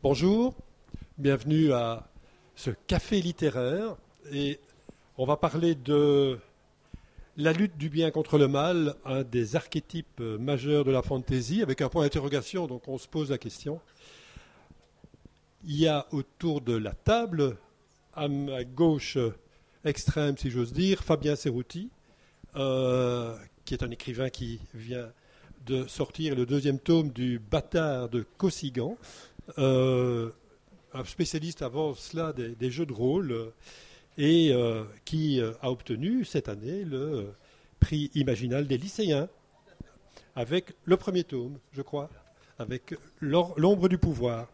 Bonjour, bienvenue à ce café littéraire et on va parler de la lutte du bien contre le mal, un des archétypes majeurs de la fantasy, avec un point d'interrogation, donc on se pose la question. Il y a autour de la table, à ma gauche extrême si j'ose dire, Fabien Cerutti, qui est un écrivain qui vient de sortir le deuxième tome du Bâtard de Kossighan, un spécialiste avant cela des jeux de rôle et qui a obtenu cette année le prix Imaginal des lycéens avec le premier tome, je crois, avec L'ombre du pouvoir.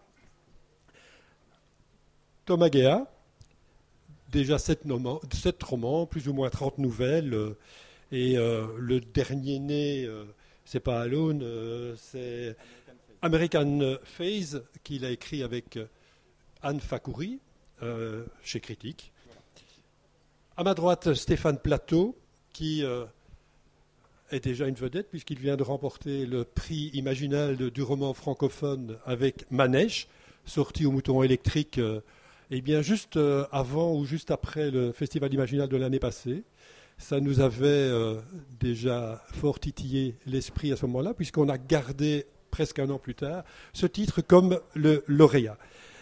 Thomas Guéa, déjà 7 romans, plus ou moins 30 nouvelles, et le dernier né, c'est pas Alone, c'est American Phase, qu'il a écrit avec Anne Fakhouri, chez Critique. À ma droite, Stéphane Plateau, qui est déjà une vedette, puisqu'il vient de remporter le prix Imaginal du roman francophone avec Manèche, sorti au Mouton électrique, eh bien juste avant ou juste après le Festival Imaginal de l'année passée. Ça nous avait déjà fort titillé l'esprit à ce moment-là, puisqu'on a gardé, presque un an plus tard, ce titre comme le lauréat.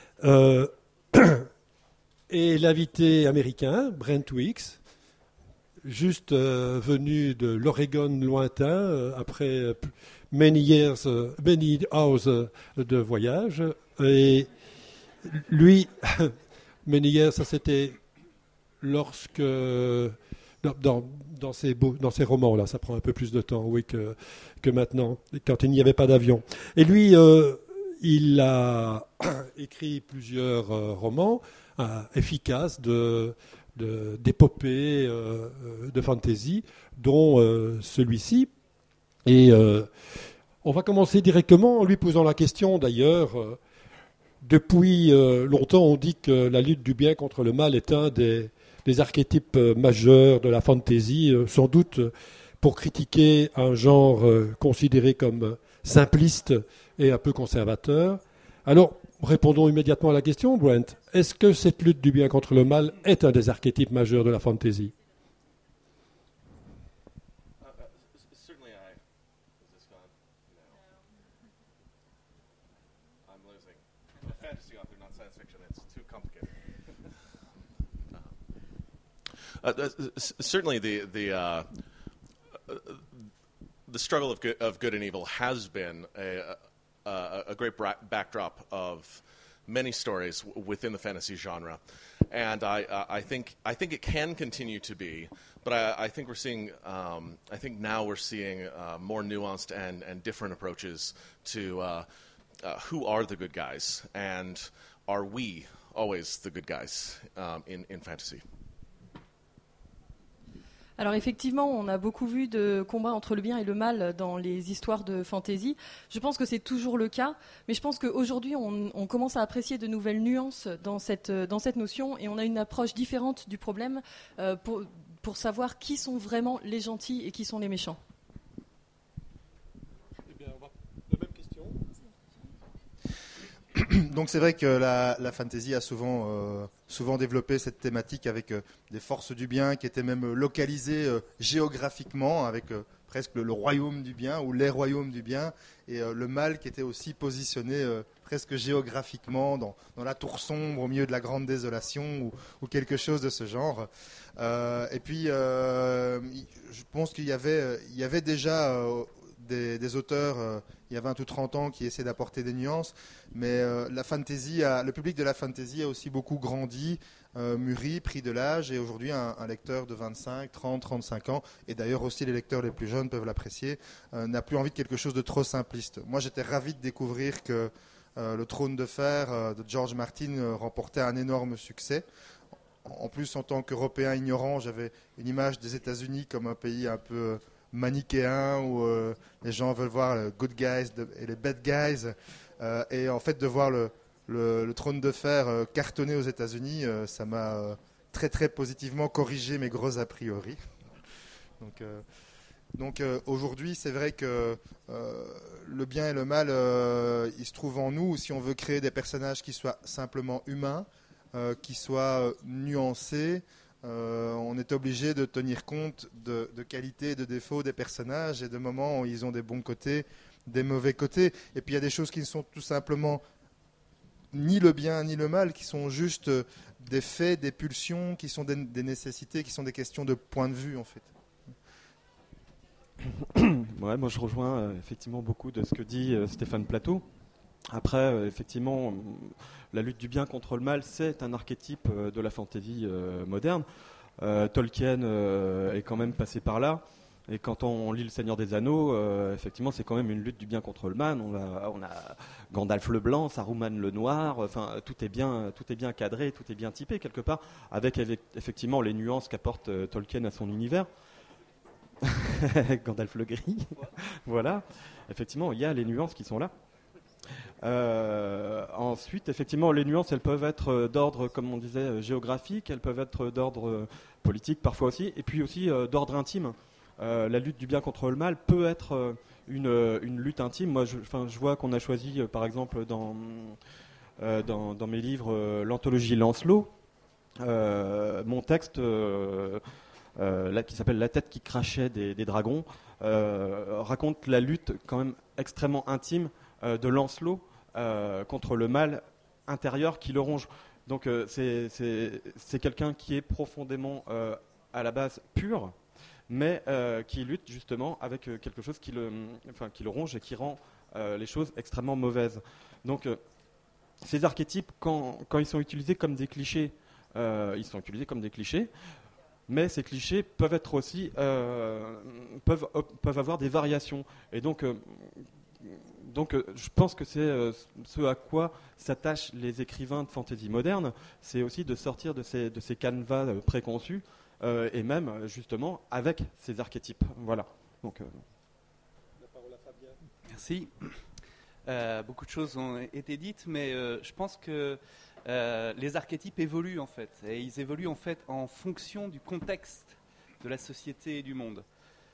Et l'invité américain, Brent Weeks, juste venu de l'Oregon lointain, après many hours de voyage. Et lui, many years, ça c'était lorsque... Dans ces romans-là, ça prend un peu plus de temps, oui, que maintenant, quand il n'y avait pas d'avion. Et lui, il a écrit plusieurs romans efficaces d'épopées, de fantasy, dont celui-ci. Et on va commencer directement en lui posant la question, d'ailleurs. Depuis longtemps, on dit que la lutte du bien contre le mal est un des archétypes majeurs de la fantasy, sans doute pour critiquer un genre considéré comme simpliste et un peu conservateur. Alors, répondons immédiatement à la question, Brent. Est-ce que cette lutte du bien contre le mal est un des archétypes majeurs de la fantasy ? Certainly, the struggle of good and evil has been a great backdrop of many stories within the fantasy genre, and I think it can continue to be. But I think we're seeing. I think now we're seeing more nuanced and different approaches to who are the good guys, and are we always the good guys in fantasy? Alors effectivement, on a beaucoup vu de combats entre le bien et le mal dans les histoires de fantasy. Je pense que c'est toujours le cas, mais je pense qu'aujourd'hui, on commence à apprécier de nouvelles nuances dans cette notion, et on a une approche différente du problème pour savoir qui sont vraiment les gentils et qui sont les méchants. Eh bien, la même question. Donc c'est vrai que la fantasy a souvent développé cette thématique avec des forces du bien qui étaient même localisées géographiquement, avec presque le royaume du bien ou les royaumes du bien, et le mal qui était aussi positionné presque géographiquement dans la tour sombre au milieu de la grande désolation ou quelque chose de ce genre. Et puis je pense qu'il y avait déjà des auteurs il y a 20 ou 30 ans qui essaient d'apporter des nuances, mais le public de la fantasy a aussi beaucoup grandi, mûri, pris de l'âge, et aujourd'hui un lecteur de 25, 30, 35 ans, et d'ailleurs aussi les lecteurs les plus jeunes peuvent l'apprécier, n'a plus envie de quelque chose de trop simpliste. Moi j'étais ravi de découvrir que le Trône de fer de George Martin remportait un énorme succès. En plus, en tant qu'Européen ignorant, j'avais une image des États-Unis comme un pays un peu manichéen où les gens veulent voir les good guys et les bad guys, et en fait de voir le Trône de fer cartonner aux États-Unis, ça m'a très très positivement corrigé mes gros a priori. Donc Donc aujourd'hui, c'est vrai que le bien et le mal, il se trouve en nous. Si on veut créer des personnages qui soient simplement humains, qui soient nuancés, on est obligé de tenir compte de qualités et de défauts des personnages et de moments où ils ont des bons côtés, des mauvais côtés. Et puis il y a des choses qui ne sont tout simplement ni le bien ni le mal, qui sont juste des faits, des pulsions, qui sont des nécessités, qui sont des questions de point de vue en fait. Ouais, moi je rejoins effectivement beaucoup de ce que dit Stéphane Plateau. Après, effectivement, la lutte du bien contre le mal, c'est un archétype de la fantasy moderne. Tolkien est quand même passé par là. Et quand on lit Le Seigneur des Anneaux, effectivement, c'est quand même une lutte du bien contre le mal. On a Gandalf le blanc, Saruman le noir. Enfin, tout est bien cadré, tout est bien typé quelque part, avec effectivement les nuances qu'apporte Tolkien à son univers. Gandalf le gris. Voilà. Effectivement, il y a les nuances qui sont là. Ensuite, effectivement, les nuances, elles peuvent être d'ordre, comme on disait, géographique, elles peuvent être d'ordre politique parfois aussi, et puis aussi d'ordre intime. La lutte du bien contre le mal peut être une lutte intime. Moi, je vois qu'on a choisi, par exemple, dans mes livres, l'anthologie Lancelot, mon texte là, qui s'appelle La tête qui crachait des dragons, raconte la lutte quand même extrêmement intime de Lancelot contre le mal intérieur qui le ronge. Donc c'est quelqu'un qui est profondément à la base pur, mais qui lutte justement avec quelque chose qui le ronge et qui rend les choses extrêmement mauvaises. Donc ces archétypes, quand ils sont utilisés comme des clichés, ils sont utilisés comme des clichés, mais ces clichés peuvent être aussi peuvent avoir des variations. Et donc je pense que c'est ce à quoi s'attachent les écrivains de fantasy moderne, c'est aussi de sortir de ces canevas préconçus, et même justement avec ces archétypes. Voilà. Donc, la parole à Fabien. Merci. Beaucoup de choses ont été dites, mais je pense que les archétypes évoluent en fait, et ils évoluent en fait en fonction du contexte de la société et du monde.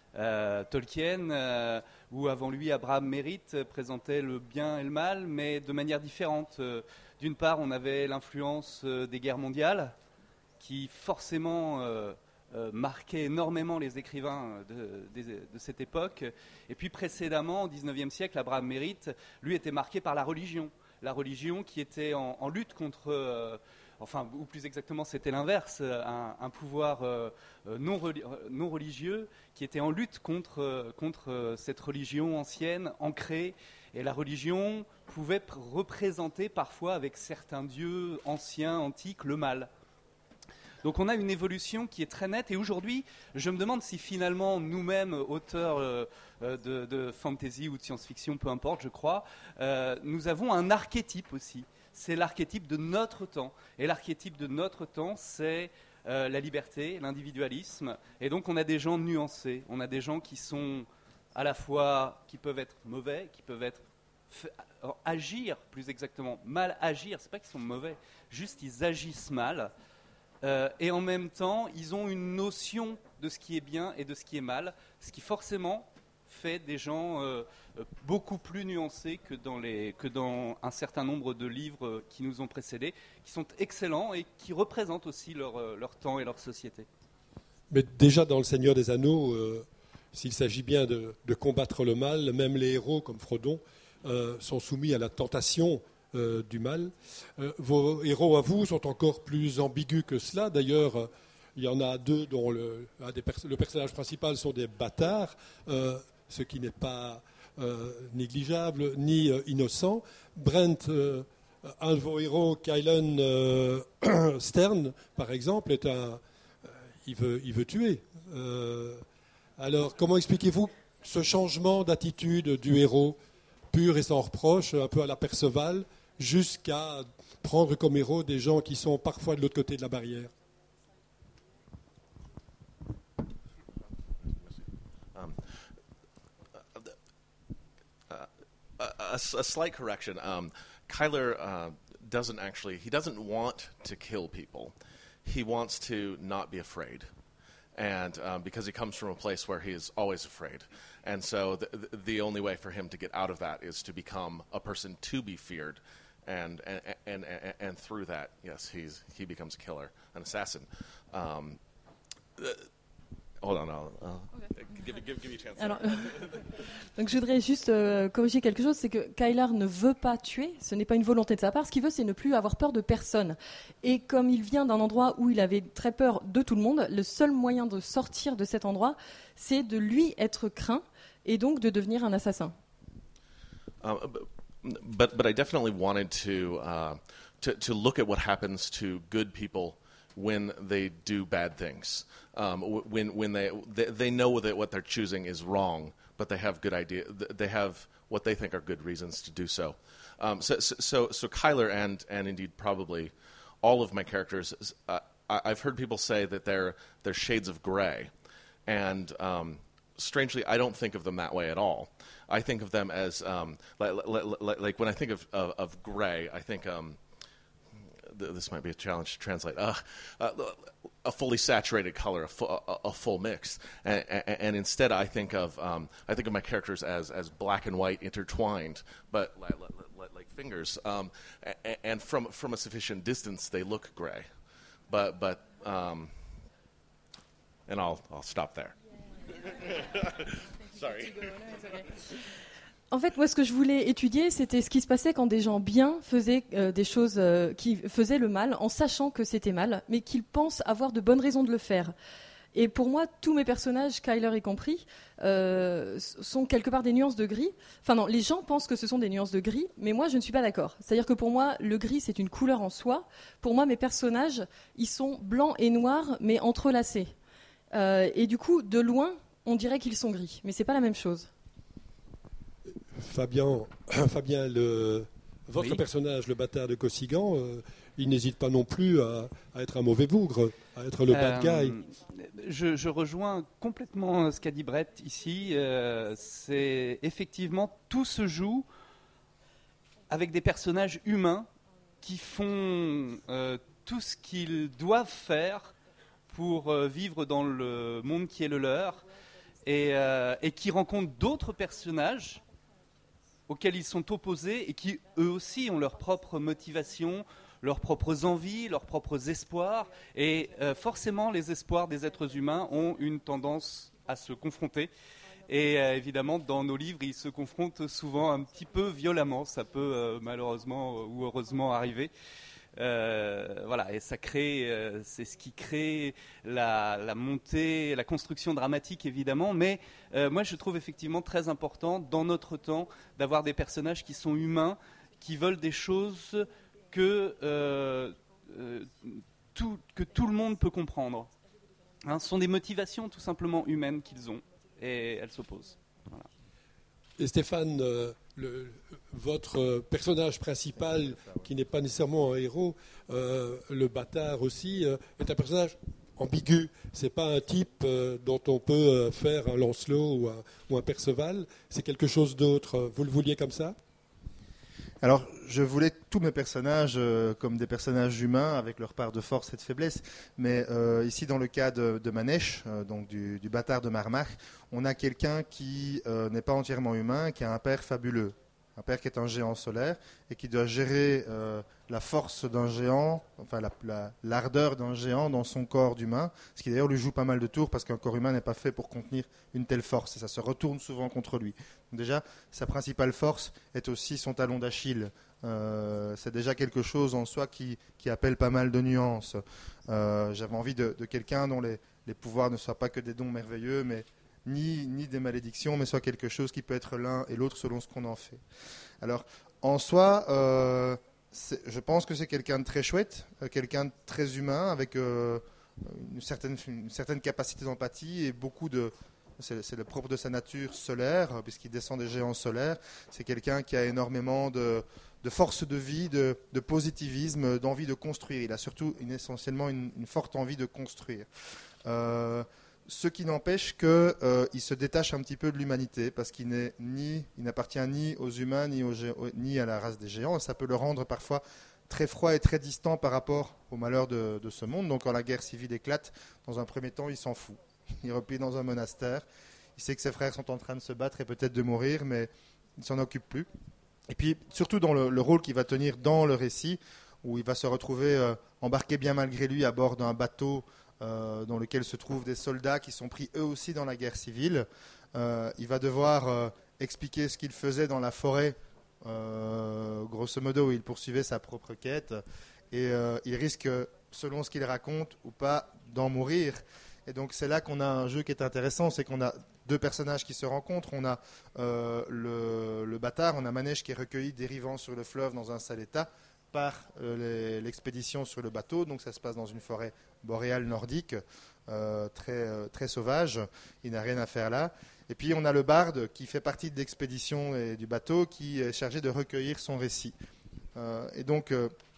Tolkien, ou avant lui Abraham Merritt, présentait le bien et le mal, mais de manière différente. D'une part, on avait l'influence des guerres mondiales, qui forcément marquait énormément les écrivains de cette époque. Et puis précédemment, au XIXe siècle, Abraham Merritt, lui, était marqué par la religion. La religion qui était en lutte contre... ou plus exactement, c'était l'inverse, un pouvoir non religieux qui était en lutte contre cette religion ancienne, ancrée. Et la religion pouvait représenter parfois, avec certains dieux anciens, antiques, le mal. Donc on a une évolution qui est très nette. Et aujourd'hui, je me demande si finalement, nous-mêmes, auteurs de fantasy ou de science-fiction, peu importe, je crois, nous avons un archétype aussi. C'est l'archétype de notre temps. Et l'archétype de notre temps, c'est la liberté, l'individualisme. Et donc on a des gens nuancés. On a des gens qui sont à la fois, qui peuvent être mauvais, qui peuvent être agir, plus exactement, mal agir. C'est pas qu'ils sont mauvais, juste ils agissent mal. Et en même temps, ils ont une notion de ce qui est bien et de ce qui est mal, ce qui forcément fait des gens beaucoup plus nuancés que dans un certain nombre de livres qui nous ont précédés, qui sont excellents et qui représentent aussi leur temps et leur société. Mais déjà dans Le Seigneur des Anneaux, s'il s'agit bien de combattre le mal, même les héros comme Frodon sont soumis à la tentation du mal. Vos héros à vous sont encore plus ambigus que cela. D'ailleurs, il y en a deux dont le personnage principal sont des bâtards, ce qui n'est pas négligeable ni innocent. Brent, un de vos héros, Kylan Stern, par exemple, il veut tuer. Alors, comment expliquez-vous ce changement d'attitude du héros pur et sans reproche, un peu à la Perceval, jusqu'à prendre comme héros des gens qui sont parfois de l'autre côté de la barrière? A slight correction. Kyler doesn't want to kill people. He wants to not be afraid. and because he comes from a place where he is always afraid. And so the only way for him to get out of that is to become a person to be feared. And through that, yes, he becomes a killer, an assassin. Hold on, I'll give you a chance. Alors, donc je voudrais juste corriger quelque chose, c'est que Kyler ne veut pas tuer, ce n'est pas une volonté de sa part, ce qu'il veut c'est ne plus avoir peur de personne. Et comme il vient d'un endroit où il avait très peur de tout le monde, le seul moyen de sortir de cet endroit, c'est de lui être craint et donc de devenir un assassin. But I definitely wanted to look at what happens to good people when they do bad things. When they know that what they're choosing is wrong, but they have good idea. They have what they think are good reasons to do so. So Kyler and indeed probably all of my characters, I've heard people say that they're shades of gray, and strangely, I don't think of them that way at all. I think of them as like when I think of gray, I think this might be a challenge to translate. A fully saturated color, a full mix, and instead I think of my characters as black and white intertwined, but like fingers. And from a sufficient distance, they look gray, but and I'll stop there. Sorry. En fait, moi, ce que je voulais étudier, c'était ce qui se passait quand des gens bien faisaient des choses qui faisaient le mal, en sachant que c'était mal, mais qu'ils pensent avoir de bonnes raisons de le faire. Et pour moi, tous mes personnages, Kyler y compris, sont quelque part des nuances de gris. Enfin non, les gens pensent que ce sont des nuances de gris, mais moi, je ne suis pas d'accord. C'est-à-dire que pour moi, le gris, c'est une couleur en soi. Pour moi, mes personnages, ils sont blancs et noirs, mais entrelacés. Et du coup, de loin, on dirait qu'ils sont gris, mais c'est pas la même chose. Fabien, votre personnage, le bâtard de Cossigan, il n'hésite pas non plus à être un mauvais bougre, à être le bad guy. Je rejoins complètement ce qu'a dit Brett ici. C'est effectivement, tout se joue avec des personnages humains qui font tout ce qu'ils doivent faire pour vivre dans le monde qui est le leur, et qui rencontrent d'autres personnages auxquels ils sont opposés et qui eux aussi ont leurs propres motivations, leurs propres envies, leurs propres espoirs, et forcément les espoirs des êtres humains ont une tendance à se confronter, et évidemment dans nos livres ils se confrontent souvent un petit peu violemment, ça peut malheureusement ou heureusement arriver. Voilà, et ça crée, c'est ce qui crée la montée, la construction dramatique évidemment, mais moi je trouve effectivement très important dans notre temps d'avoir des personnages qui sont humains, qui veulent des choses que tout le monde peut comprendre. Hein, ce sont des motivations tout simplement humaines qu'ils ont, et elles s'opposent. Voilà. Et Stéphane, votre personnage principal, qui n'est pas nécessairement un héros, le bâtard aussi, est un personnage ambigu. C'est pas un type dont on peut faire un Lancelot ou un Perceval. C'est quelque chose d'autre. Vous le vouliez comme ça ? Alors, je voulais tous mes personnages comme des personnages humains avec leur part de force et de faiblesse. Mais ici, dans le cas de Manèche, donc du bâtard de Marmach, on a quelqu'un qui n'est pas entièrement humain, qui a un père fabuleux. Un père qui est un géant solaire et qui doit gérer la force d'un géant, enfin l'ardeur d'un géant dans son corps d'humain, ce qui d'ailleurs lui joue pas mal de tours parce qu'un corps humain n'est pas fait pour contenir une telle force et ça se retourne souvent contre lui. Donc déjà, sa principale force est aussi son talon d'Achille. C'est déjà quelque chose en soi qui appelle pas mal de nuances. J'avais envie de quelqu'un dont les pouvoirs ne soient pas que des dons merveilleux, mais ni des malédictions, mais soit quelque chose qui peut être l'un et l'autre selon ce qu'on en fait. Alors, en soi, je pense que c'est quelqu'un de très chouette, quelqu'un de très humain, avec une certaine capacité d'empathie et beaucoup de... C'est le propre de sa nature solaire, puisqu'il descend des géants solaires. C'est quelqu'un qui a énormément de force de vie, de positivisme, d'envie de construire. Il a surtout essentiellement une forte envie de construire. Ce qui n'empêche qu'il se détache un petit peu de l'humanité, parce qu'il n'appartient ni aux humains, ni à la race des géants. Et ça peut le rendre parfois très froid et très distant par rapport au malheur de ce monde. Donc quand la guerre civile éclate, dans un premier temps, il s'en fout. il est replié dans un monastère. Il sait que ses frères sont en train de se battre et peut-être de mourir, mais il ne s'en occupe plus. Et puis, surtout dans le rôle qu'il va tenir dans le récit, où il va se retrouver embarqué bien malgré lui à bord d'un bateau dans lequel se trouvent des soldats qui sont pris eux aussi dans la guerre civile. Il va devoir expliquer ce qu'il faisait dans la forêt, grosso modo, où il poursuivait sa propre quête. Et il risque, selon ce qu'il raconte ou pas, d'en mourir. Et donc c'est là qu'on a un jeu qui est intéressant, c'est qu'on a deux personnages qui se rencontrent. On a le bâtard, on a Manège qui est recueilli dérivant sur le fleuve dans un sale état par l'expédition sur le bateau. Donc ça se passe dans une forêt boréale nordique, très sauvage. Il n'a rien à faire là. Et puis on a le barde qui fait partie de l'expédition et du bateau, qui est chargé de recueillir son récit. Et donc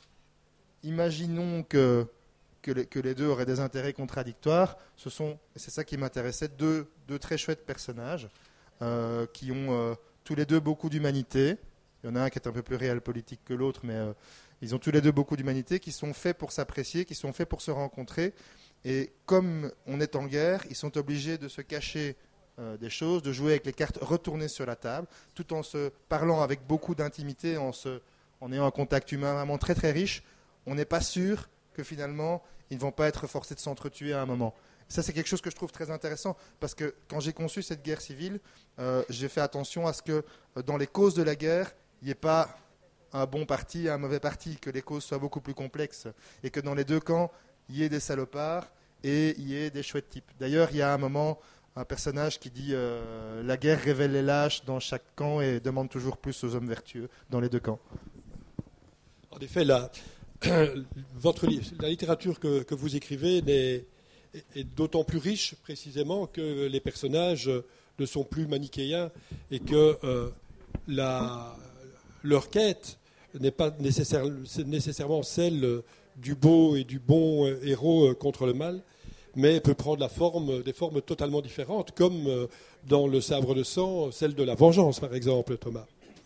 imaginons que les deux auraient des intérêts contradictoires. C'est ça qui m'intéressait, deux très chouettes personnages qui ont tous les deux beaucoup d'humanité. Il y en a un qui est un peu plus réel politique que l'autre, mais ils ont tous les deux beaucoup d'humanité, qui sont faits pour s'apprécier, qui sont faits pour se rencontrer. Et comme on est en guerre, ils sont obligés de se cacher des choses, de jouer avec les cartes retournées sur la table, tout en se parlant avec beaucoup d'intimité, en ayant un contact humain vraiment très très riche. On n'est pas sûr que finalement, ils ne vont pas être forcés de s'entretuer à un moment. Ça, c'est quelque chose que je trouve très intéressant, parce que quand j'ai conçu cette guerre civile, j'ai fait attention à ce que dans les causes de la guerre, il n'y ait pas un bon parti et un mauvais parti, que les causes soient beaucoup plus complexes, et que dans les deux camps, il y ait des salopards et il y ait des chouettes types. D'ailleurs, il y a un moment un personnage qui dit la guerre révèle les lâches dans chaque camp et demande toujours plus aux hommes vertueux dans les deux camps. En effet, la littérature que vous écrivez est d'autant plus riche précisément que les personnages ne sont plus manichéens et que leur quête n'est pas nécessairement celle du beau et du bon héros contre le mal, mais peut prendre des formes totalement différentes, comme dans Le Sabre de sang, celle de la vengeance, par exemple, Thomas.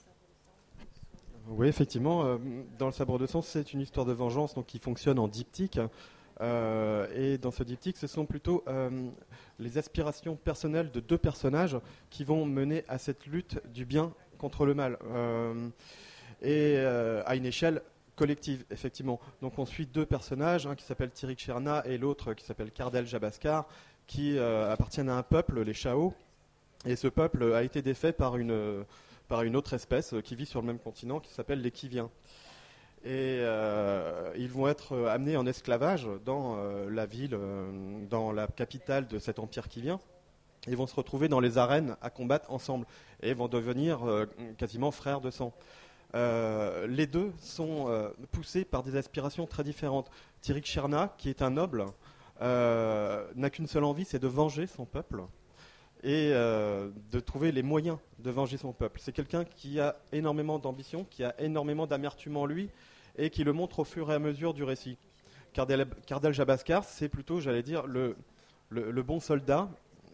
Oui, effectivement, dans Le Sabre de sang, c'est une histoire de vengeance donc, qui fonctionne en diptyque. Et dans ce diptyque, ce sont plutôt les aspirations personnelles de deux personnages qui vont mener à cette lutte du bien contre le mal. Et à une échelle collective, effectivement. Donc on suit deux personnages, un qui s'appelle Tirik Cherna et l'autre qui s'appelle Kardel Jabaskar, qui appartiennent à un peuple, les Chao. Et ce peuple a été défait par une autre espèce qui vit sur le même continent, qui s'appelle les Kiviens. Et ils vont être amenés en esclavage dans la ville, dans la capitale de cet empire Kivien. Ils vont se retrouver dans les arènes à combattre ensemble et vont devenir quasiment frères de sang. Les deux sont poussés par des aspirations très différentes. Tirik Cherna, qui est un noble, n'a qu'une seule envie, c'est de venger son peuple et de trouver les moyens de venger son peuple. C'est quelqu'un qui a énormément d'ambition, qui a énormément d'amertume en lui et qui le montre au fur et à mesure du récit. Kardel Jabaskar, c'est plutôt, j'allais dire, le bon soldat.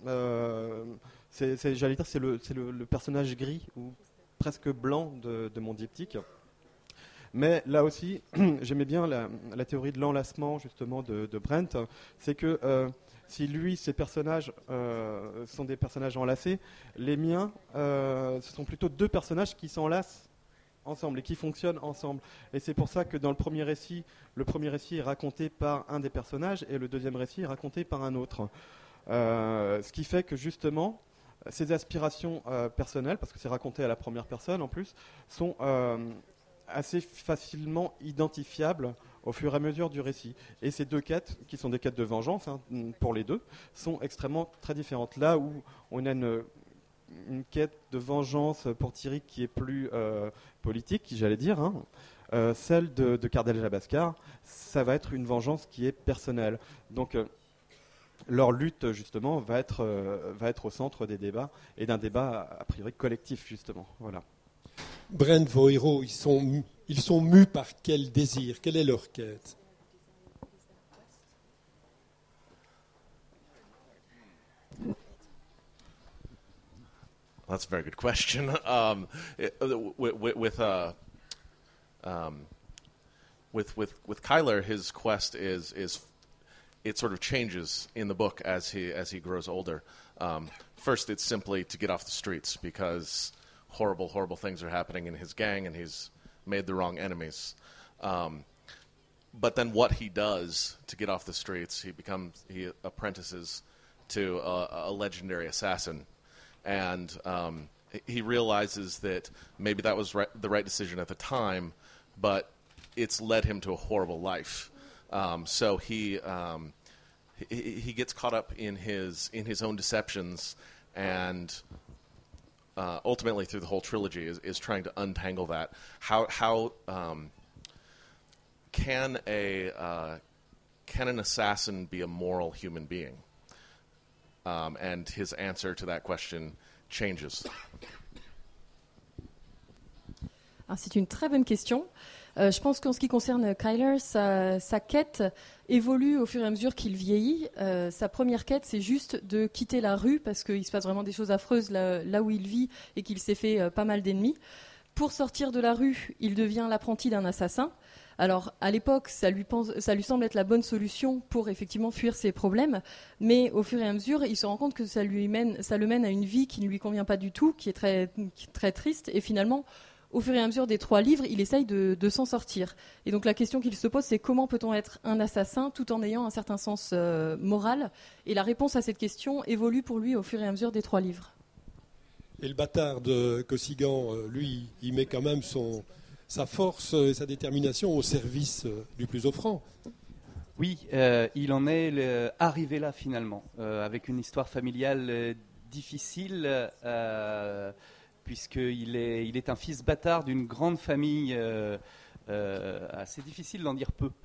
C'est le personnage gris ou presque blanc de mon diptyque. Mais là aussi, j'aimais bien la théorie de l'enlacement justement de Brent. C'est que si lui, ses personnages sont des personnages enlacés, les miens, ce sont plutôt deux personnages qui s'enlacent ensemble et qui fonctionnent ensemble. Et c'est pour ça que dans le premier récit est raconté par un des personnages et le deuxième récit est raconté par un autre. Ce qui fait que justement, ces aspirations personnelles, parce que c'est raconté à la première personne en plus, sont assez facilement identifiables au fur et à mesure du récit. Et ces deux quêtes, qui sont des quêtes de vengeance pour les deux, sont extrêmement très différentes. Là où on a une quête de vengeance pour Tirik qui est plus politique, j'allais dire, celle de Kardel Jabaskar, ça va être une vengeance qui est personnelle. Donc leur lutte, justement, va être au centre des débats, et d'un débat, a priori, collectif, justement. Voilà. Brent, vos héros, ils sont mus par quel désir? Quelle est leur quête? That's a very good question. With Kyler, his quest is it sort of changes in the book as he grows older. First, it's simply to get off the streets because horrible things are happening in his gang, and he's made the wrong enemies. But then what he does to get off the streets, he apprentices to a legendary assassin, and he realizes that maybe that was the right decision at the time, but it's led him to a horrible life. So he gets caught up in his own deceptions, and ultimately through the whole trilogy is trying to untangle that. How can an assassin be a moral human being? And his answer to that question changes. Alors, c'est une très bonne question. Je pense qu'en ce qui concerne Kyler, sa quête évolue au fur et à mesure qu'il vieillit. Sa première quête, c'est juste de quitter la rue parce qu'il se passe vraiment des choses affreuses là où il vit et qu'il s'est fait pas mal d'ennemis. Pour sortir de la rue, il devient l'apprenti d'un assassin. Alors, à l'époque, ça lui semble être la bonne solution pour effectivement fuir ses problèmes, mais au fur et à mesure, il se rend compte que ça le mène à une vie qui ne lui convient pas du tout, qui est très, très triste, et finalement, au fur et à mesure des 3 livres, il essaye de s'en sortir. Et donc la question qu'il se pose, c'est comment peut-on être un assassin tout en ayant un certain sens moral ? Et la réponse à cette question évolue pour lui au fur et à mesure des 3 livres. Et le bâtard de Kosygin, lui, il met quand même sa force et sa détermination au service du plus offrant. Oui, il en est arrivé là finalement, avec une histoire familiale difficile, puisqu'il est un fils bâtard d'une grande famille. C'est difficile d'en dire peu.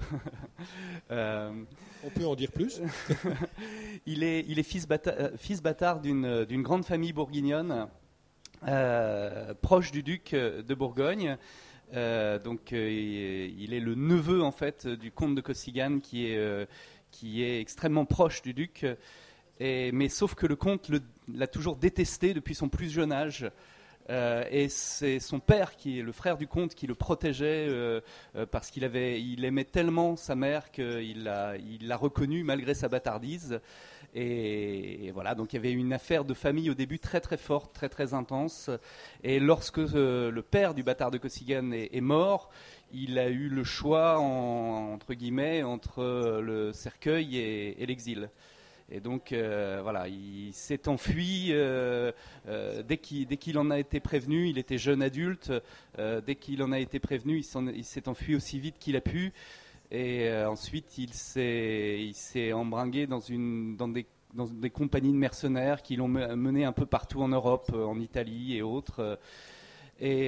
On peut en dire plus. Il est fils bâtard d'une grande famille bourguignonne, proche du duc de Bourgogne. Donc il est le neveu en fait du comte de Kosygin qui est extrêmement proche du duc, mais sauf que le comte l'a toujours détesté depuis son plus jeune âge. Et c'est son père, qui est le frère du comte, qui le protégeait parce qu'il aimait tellement sa mère qu'il l'a reconnu malgré sa bâtardise. Et voilà, donc il y avait une affaire de famille au début très très forte, très très intense. Et lorsque le père du bâtard de Kosygin est mort, il a eu le choix entre guillemets entre le cercueil et l'exil. Et donc voilà, il s'est enfui dès qu'il en a été prévenu. Il était jeune adulte. Dès qu'il en a été prévenu, il s'est enfui aussi vite qu'il a pu. Et ensuite, il s'est embringué dans des compagnies de mercenaires qui l'ont mené un peu partout en Europe, en Italie et autres. Et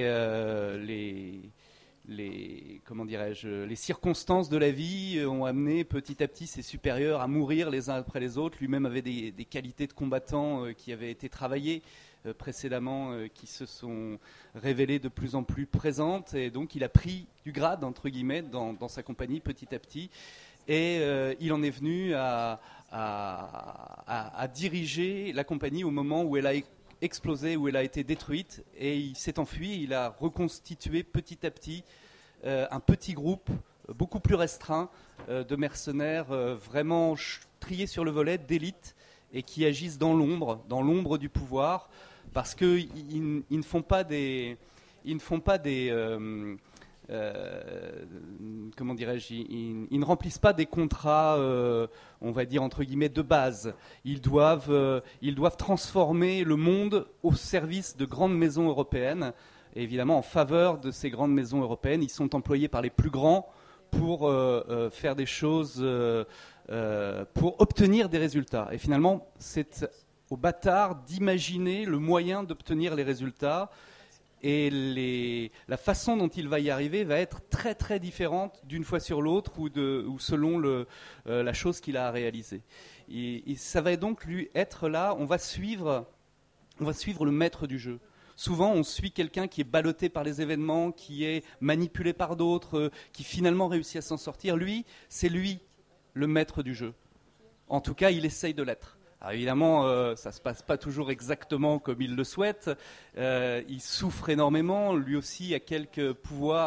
les circonstances de la vie ont amené petit à petit ses supérieurs à mourir les uns après les autres. Lui-même avait des qualités de combattant qui avaient été travaillées précédemment, qui se sont révélées de plus en plus présentes. Et donc il a pris du grade, entre guillemets, dans sa compagnie petit à petit. Et il en est venu à diriger la compagnie au moment où elle a explosé, où elle a été détruite, et il s'est enfui. Il a reconstitué petit à petit un petit groupe beaucoup plus restreint de mercenaires vraiment triés sur le volet, d'élite, et qui agissent dans l'ombre du pouvoir, parce qu'ils ne font pas des comment dirais-je, ils ne remplissent pas des contrats, on va dire entre guillemets, de base. Ils doivent transformer le monde au service de grandes maisons européennes. Et évidemment, en faveur de ces grandes maisons européennes, ils sont employés par les plus grands pour faire des choses, pour obtenir des résultats. Et finalement, c'est au bâtard d'imaginer le moyen d'obtenir les résultats. Et la façon dont il va y arriver va être très très différente d'une fois sur l'autre ou selon la chose qu'il a à réaliser. Et ça va donc lui être là, on va suivre le maître du jeu. Souvent, on suit quelqu'un qui est ballotté par les événements, qui est manipulé par d'autres, qui finalement réussit à s'en sortir. C'est lui le maître du jeu. En tout cas, il essaye de l'être. Alors évidemment, ça ne se passe pas toujours exactement comme il le souhaite. Il souffre énormément. Lui aussi a quelques pouvoirs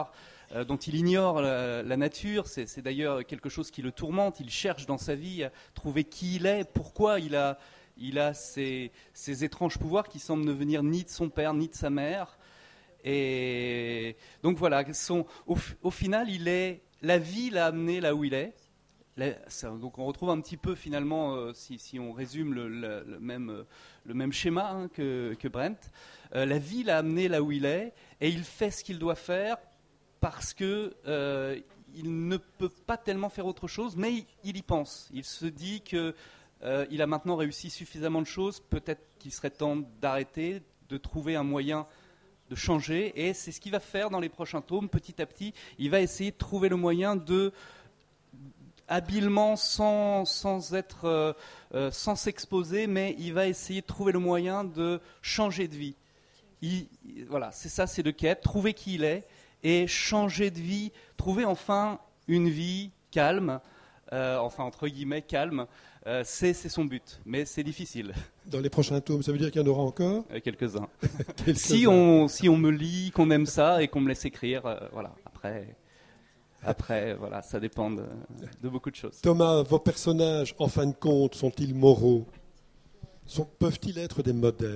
dont il ignore la nature. C'est d'ailleurs quelque chose qui le tourmente. Il cherche dans sa vie à trouver qui il est, pourquoi il a ces étranges pouvoirs qui semblent ne venir ni de son père ni de sa mère. Et donc voilà, au final, la vie l'a amené là où il est. Donc on retrouve un petit peu finalement, si on résume le même schéma que Brent, la vie l'a amené là où il est et il fait ce qu'il doit faire parce que il ne peut pas tellement faire autre chose, mais il y pense. Il se dit que il a maintenant réussi suffisamment de choses, peut-être qu'il serait temps d'arrêter, de trouver un moyen de changer, et c'est ce qu'il va faire dans les prochains tomes. Petit à petit, il va essayer de trouver le moyen de, habilement, sans s'exposer, mais il va essayer de trouver le moyen de changer de vie. Voilà, c'est ça, c'est de quête, trouver qui il est, et changer de vie, trouver enfin une vie calme, enfin entre guillemets calme, c'est son but, mais c'est difficile. Dans les prochains tomes, ça veut dire qu'il y en aura encore Quelques-uns. Quelques-uns. Si on me lit, qu'on aime ça et qu'on me laisse écrire, voilà. Après, voilà, ça dépend de beaucoup de choses. Thomas, vos personnages, en fin de compte, sont-ils moraux ? Peuvent-ils être des modèles ?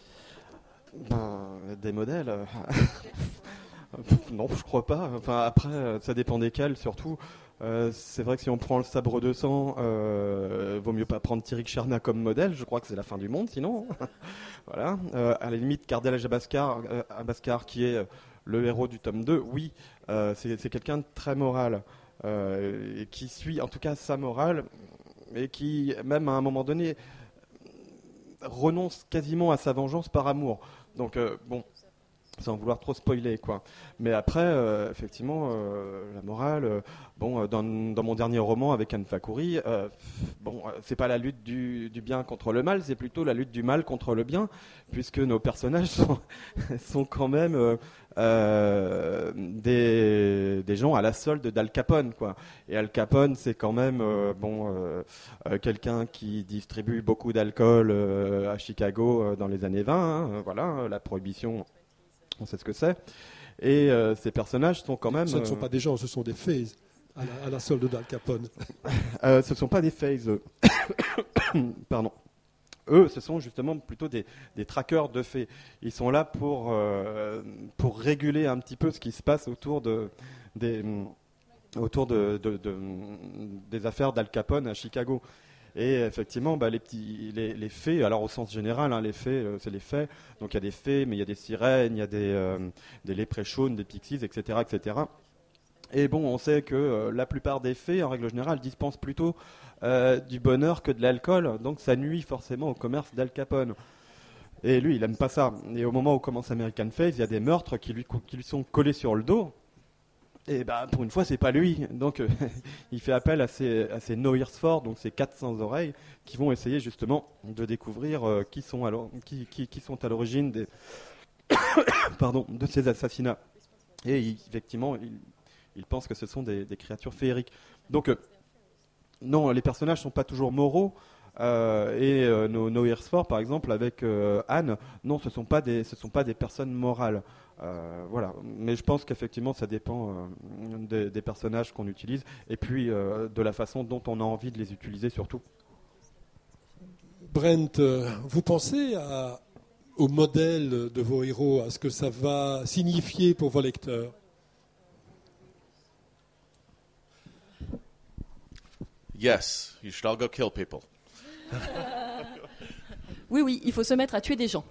Des modèles non, je crois pas. Enfin, après, ça dépend desquels, surtout. C'est vrai que si on prend le sabre de sang, vaut mieux pas prendre Tirik Cherna comme modèle. Je crois que c'est la fin du monde, sinon. Voilà. À la limite, Kardel Abascar, qui est le héros du tome 2, oui, c'est quelqu'un de très moral, et qui suit en tout cas sa morale, et qui, même à un moment donné, renonce quasiment à sa vengeance par amour. Donc, bon, sans vouloir trop spoiler, quoi. Mais après, effectivement, la morale, dans mon dernier roman avec Anne Fakouri, c'est pas la lutte du bien contre le mal, c'est plutôt la lutte du mal contre le bien, puisque nos personnages sont quand même des gens à la solde d'Al Capone, quoi. Et Al Capone, c'est quand même quelqu'un qui distribue beaucoup d'alcool à Chicago dans les années 20, voilà, la prohibition. On sait ce que c'est. Et ces personnages sont quand même... Ce ne sont pas des gens, ce sont des phases à la solde d'Al Capone. Ce ne sont pas des phases. Pardon. Eux, ce sont justement plutôt des traqueurs de faits. Ils sont là pour réguler un petit peu ce qui se passe autour des affaires d'Al Capone à Chicago. Et effectivement, les fées, alors au sens général, les fées, c'est les faits. Donc il y a des fées, mais il y a des sirènes, il y a des léprechaunes, des pixies, etc., etc. Et bon, on sait que la plupart des fées, en règle générale, dispensent plutôt du bonheur que de l'alcool. Donc ça nuit forcément au commerce d'Al Capone. Et lui, il aime pas ça. Et au moment où commence American Face, il y a des meurtres qui lui sont collés sur le dos. Et pour une fois, c'est pas lui. Donc, il fait appel à ces no ears for, donc ces 400 oreilles, qui vont essayer justement de découvrir qui sont à l'origine de ces assassinats. Et effectivement, il pense que ce sont des créatures féeriques. Donc, non, les personnages sont pas toujours moraux. Nos no ears for, par exemple, avec Anne, non, ce sont pas des personnes morales. Voilà, mais je pense qu'effectivement ça dépend des personnages qu'on utilise et puis de la façon dont on a envie de les utiliser surtout. Brent, vous pensez au modèle de vos héros, à ce que ça va signifier pour vos lecteurs ? Yes, you should all go kill people. Oui, il faut se mettre à tuer des gens.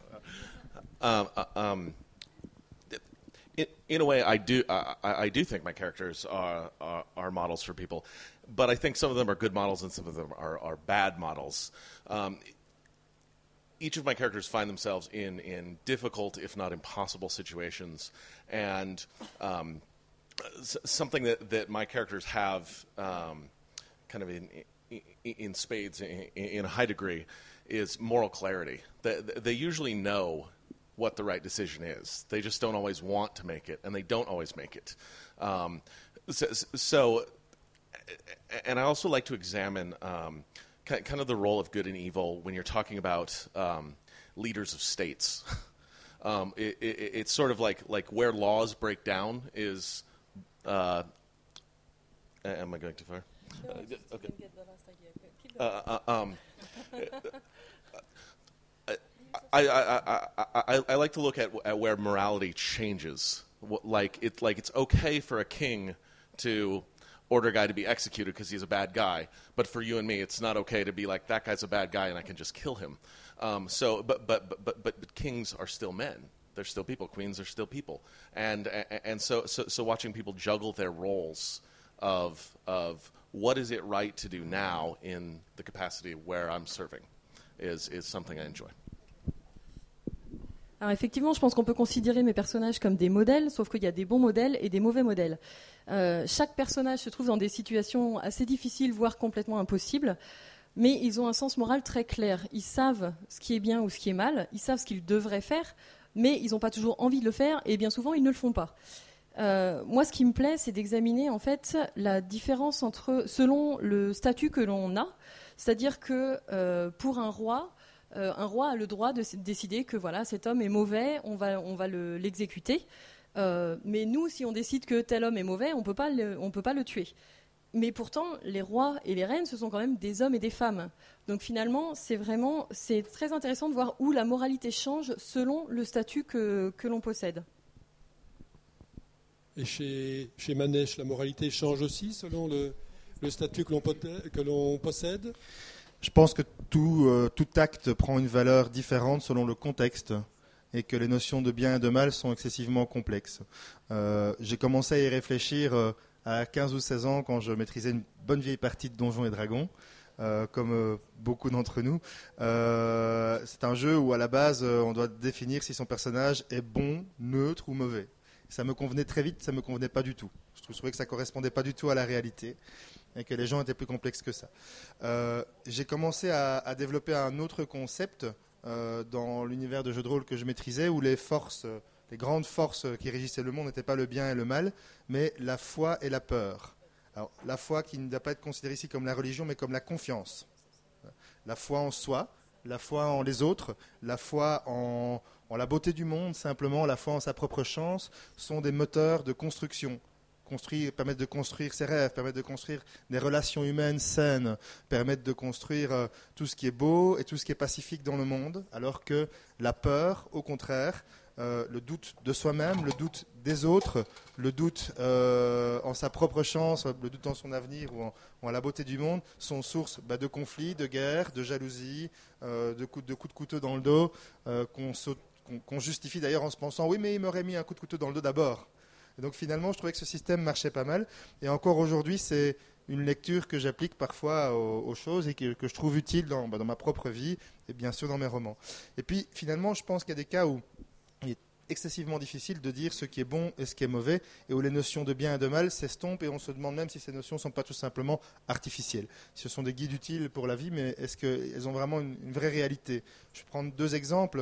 In a way, I do think my characters are models for people, but I think some of them are good models and some of them are bad models. Each of my characters find themselves in difficult, if not impossible, situations, and something that my characters have kind of in spades in a high degree is moral clarity. They usually know what the right decision is. They just don't always want to make it, and they don't always make it. So, and I also like to examine kind of the role of good and evil when you're talking about leaders of states. It's sort of like where laws break down is Am I going too far? Okay. I like to look at where morality changes. Like it's okay for a king to order a guy to be executed because he's a bad guy, but for you and me, it's not okay to be like, that guy's a bad guy and I can just kill him. But kings are still men. They're still people. Queens are still people. And so watching people juggle their roles of what is it right to do now in the capacity where I'm serving is something I enjoy. Alors effectivement, je pense qu'on peut considérer mes personnages comme des modèles, sauf qu'il y a des bons modèles et des mauvais modèles. Chaque personnage se trouve dans des situations assez difficiles, voire complètement impossibles, mais ils ont un sens moral très clair. Ils savent ce qui est bien ou ce qui est mal, ils savent ce qu'ils devraient faire, mais ils n'ont pas toujours envie de le faire, et bien souvent, ils ne le font pas. Moi, ce qui me plaît, c'est d'examiner en fait la différence selon le statut que l'on a. C'est-à-dire que pour un roi a le droit de décider que voilà, cet homme est mauvais, on va l'exécuter. Mais nous, si on décide que tel homme est mauvais, on peut pas le tuer. Mais pourtant, les rois et les reines, ce sont quand même des hommes et des femmes. Donc finalement, c'est très intéressant de voir où la moralité change selon le statut que l'on possède. Et chez Manèche, la moralité change aussi selon le statut que l'on possède? Je pense que tout acte prend une valeur différente selon le contexte et que les notions de bien et de mal sont excessivement complexes. J'ai commencé à y réfléchir à 15 ou 16 ans quand je maîtrisais une bonne vieille partie de Donjons et Dragons, comme beaucoup d'entre nous. C'est un jeu où à la base on doit définir si son personnage est bon, neutre ou mauvais. Ça me convenait très vite, ça me convenait pas du tout. Je trouvais que ça correspondait pas du tout à la réalité et que les gens étaient plus complexes que ça. J'ai commencé à développer un autre concept dans l'univers de jeux de rôle que je maîtrisais, où les grandes forces qui régissaient le monde n'étaient pas le bien et le mal, mais la foi et la peur. Alors, la foi qui ne doit pas être considérée ici comme la religion, mais comme la confiance. La foi en soi, la foi en les autres, la foi en la beauté du monde, simplement, la foi en sa propre chance, sont des moteurs de construction. Permettent de construire ses rêves, permettent de construire des relations humaines saines, permettent de construire tout ce qui est beau et tout ce qui est pacifique dans le monde, alors que la peur, au contraire, le doute de soi-même, le doute des autres, le doute en sa propre chance, le doute en son avenir ou en la beauté du monde, sont source de conflits, de guerres, de jalousie, de coups de couteau dans le dos, qu'on justifie d'ailleurs en se pensant « oui, mais il m'aurait mis un coup de couteau dans le dos d'abord ». Et donc finalement, je trouvais que ce système marchait pas mal. Et encore aujourd'hui, c'est une lecture que j'applique parfois aux choses et que je trouve utile dans ma propre vie et bien sûr dans mes romans. Et puis finalement, je pense qu'il y a des cas où il est excessivement difficile de dire ce qui est bon et ce qui est mauvais, et où les notions de bien et de mal s'estompent, et on se demande même si ces notions ne sont pas tout simplement artificielles. Ce sont des guides utiles pour la vie, mais est-ce qu'elles ont vraiment une vraie réalité? Je vais prendre deux exemples.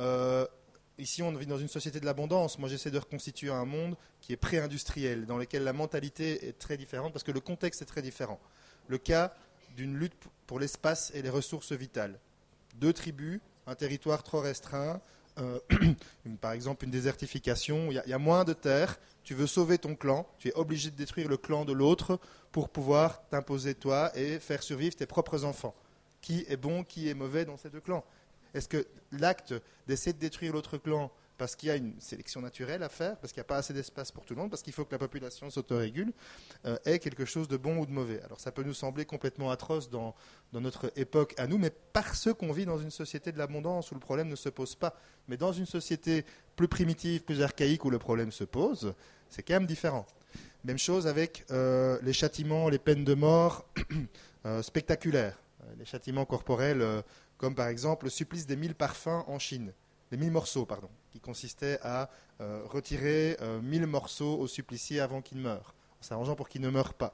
Ici, on vit dans une société de l'abondance. Moi, j'essaie de reconstituer un monde qui est pré-industriel, dans lequel la mentalité est très différente, parce que le contexte est très différent. Le cas d'une lutte pour l'espace et les ressources vitales. Deux tribus, un territoire trop restreint, par exemple une désertification, il y a moins de terre, tu veux sauver ton clan, tu es obligé de détruire le clan de l'autre pour pouvoir t'imposer toi et faire survivre tes propres enfants. Qui est bon, qui est mauvais dans ces deux clans? Est-ce que l'acte d'essayer de détruire l'autre clan parce qu'il y a une sélection naturelle à faire, parce qu'il n'y a pas assez d'espace pour tout le monde, parce qu'il faut que la population s'autorégule, est quelque chose de bon ou de mauvais? Alors ça peut nous sembler complètement atroce dans notre époque à nous, mais parce qu'on vit dans une société de l'abondance où le problème ne se pose pas. Mais dans une société plus primitive, plus archaïque, où le problème se pose, c'est quand même différent. Même chose avec les châtiments, les peines de mort spectaculaires, les châtiments corporels, comme par exemple le supplice des 1000 parfums en Chine, les 1000 morceaux, pardon, qui consistait à retirer 1000 morceaux au supplicié avant qu'il meure, en s'arrangeant pour qu'il ne meure pas.